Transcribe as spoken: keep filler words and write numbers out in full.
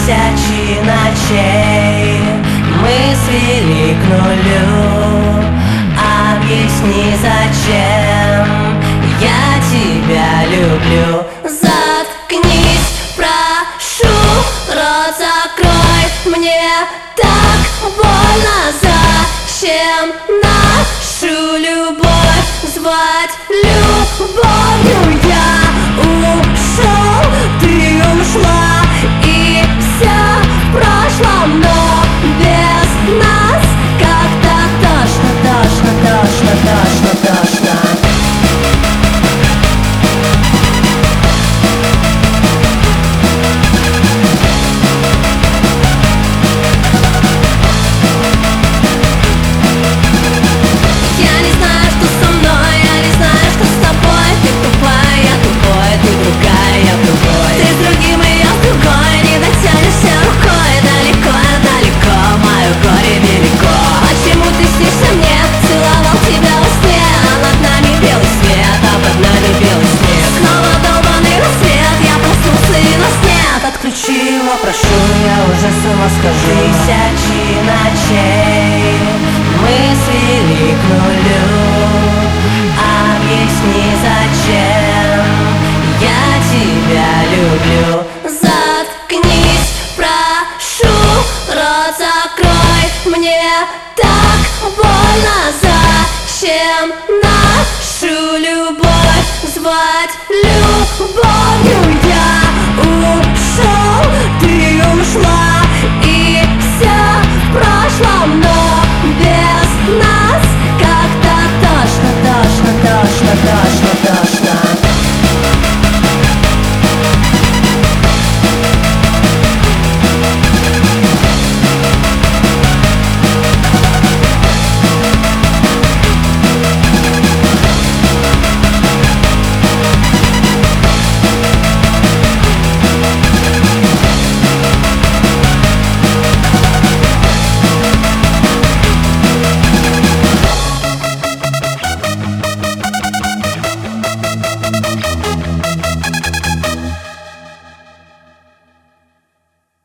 Тысячи ночей мы свели к нулю. Объясни, зачем я тебя люблю. Заткнись, прошу, рот закрой. Мне так больно. Зачем нашу любовь звать любовью? Я ушел, ты ушла, и все в прошлом, но без нас как-то тошно, тошно, тошно, тошно, тошно. Прошу, я уже с ума схожу. Тысячи ночей мы свели к нулю. Объясни, зачем я тебя люблю.